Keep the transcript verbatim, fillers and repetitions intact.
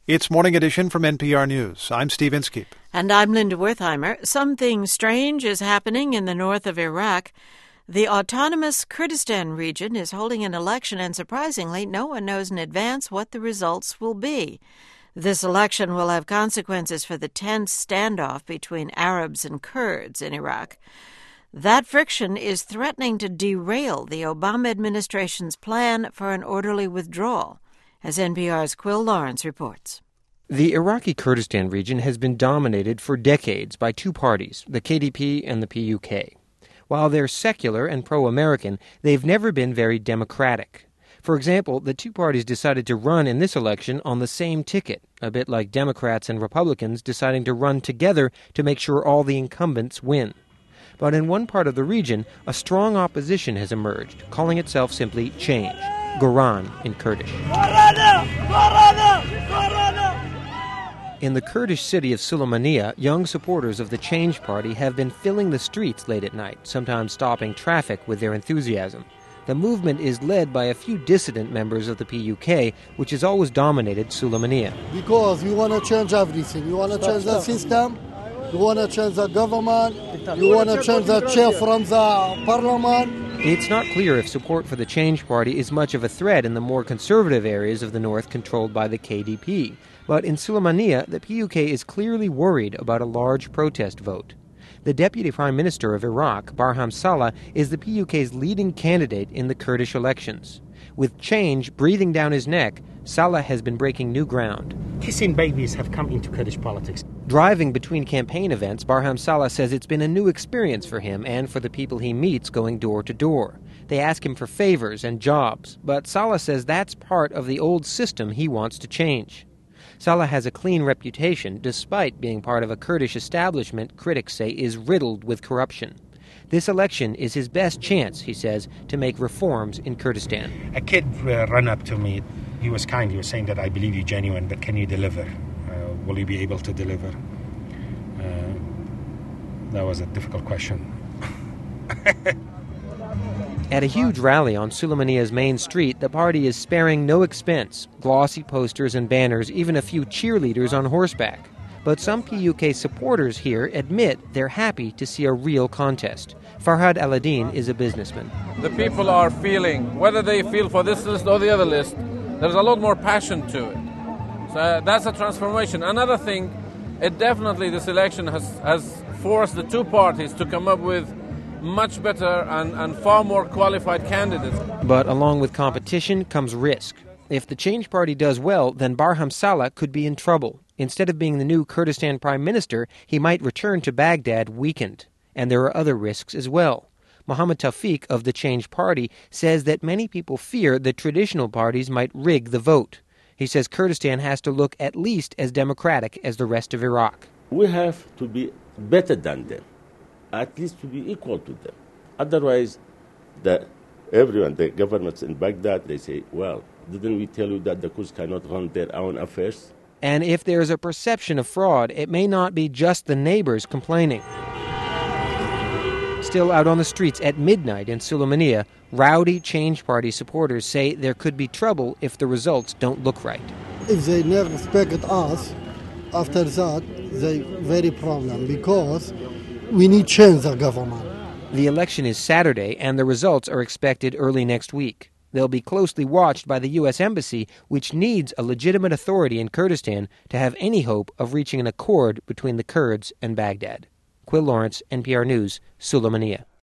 It's Morning Edition from N P R News. I'm Steve Inskeep. And I'm Linda Wertheimer. Something strange is happening in the north of Iraq. The autonomous Kurdistan region is holding an election, and surprisingly, no one knows in advance what the results will be. This election will have consequences for the tense standoff between Arabs and Kurds in Iraq. That friction is threatening to derail the Obama administration's plan for an orderly withdrawal, as N P R's Quill Lawrence reports. The Iraqi Kurdistan region has been dominated for decades by two parties, the K D P and the P U K. While they're secular and pro-American, they've never been very democratic. For example, the two parties decided to run in this election on the same ticket, a bit like Democrats and Republicans deciding to run together to make sure all the incumbents win. But in one part of the region, a strong opposition has emerged, calling itself simply Change, Goran in Kurdish. In the Kurdish city of Sulaymaniyah, young supporters of the Change Party have been filling the streets late at night, sometimes stopping traffic with their enthusiasm. The movement is led by a few dissident members of the P U K, which has always dominated Sulaymaniyah. Because we want to change everything. We want to change the system. You want to change the government, you want to change the chair from the parliament. It's not clear if support for the Change Party is much of a threat in the more conservative areas of the north controlled by the K D P. But in Sulaymaniyah, the P U K is clearly worried about a large protest vote. The Deputy Prime Minister of Iraq, Barham Saleh, is the P U K's leading candidate in the Kurdish elections. With Change breathing down his neck, Saleh has been breaking new ground. Kissing babies have come into Kurdish politics. Driving between campaign events, Barham Saleh says it's been a new experience for him and for the people he meets going door to door. They ask him for favors and jobs, but Saleh says that's part of the old system he wants to change. Saleh has a clean reputation, despite being part of a Kurdish establishment critics say is riddled with corruption. This election is his best chance, he says, to make reforms in Kurdistan. A kid uh, ran up to me. He was kind. He was saying that I believe you're genuine, but can you deliver? Uh, will you be able to deliver? Uh, that was a difficult question. At a huge rally on Sulaymaniyah's main street, the party is sparing no expense, glossy posters and banners, even a few cheerleaders on horseback. But some P U K supporters here admit they're happy to see a real contest. Farhad Al-Adin is a businessman. The people are feeling, whether they feel for this list or the other list, there's a lot more passion to it. So uh, that's a transformation. Another thing, it definitely, this election has, has forced the two parties to come up with much better and, and far more qualified candidates. But along with competition comes risk. If the Change Party does well, then Barham Saleh could be in trouble. Instead of being the new Kurdistan prime minister, he might return to Baghdad weakened. And there are other risks as well. Mohammed Tawfiq of the Change Party says that many people fear that traditional parties might rig the vote. He says Kurdistan has to look at least as democratic as the rest of Iraq. We have to be better than them, at least to be equal to them. Otherwise, the, everyone, the governments in Baghdad, they say, well, didn't we tell you that the Kurds cannot run their own affairs? And if there's a perception of fraud, it may not be just the neighbors complaining. Still out on the streets at midnight in Sulaymaniyah, rowdy Change Party supporters say there could be trouble if the results don't look right. If they never respect us, after that, they very problem because we need change the government. The election is Saturday and the results are expected early next week. They'll be closely watched by the U S Embassy, which needs a legitimate authority in Kurdistan to have any hope of reaching an accord between the Kurds and Baghdad. Quill Lawrence, N P R News, Sulaymaniyah.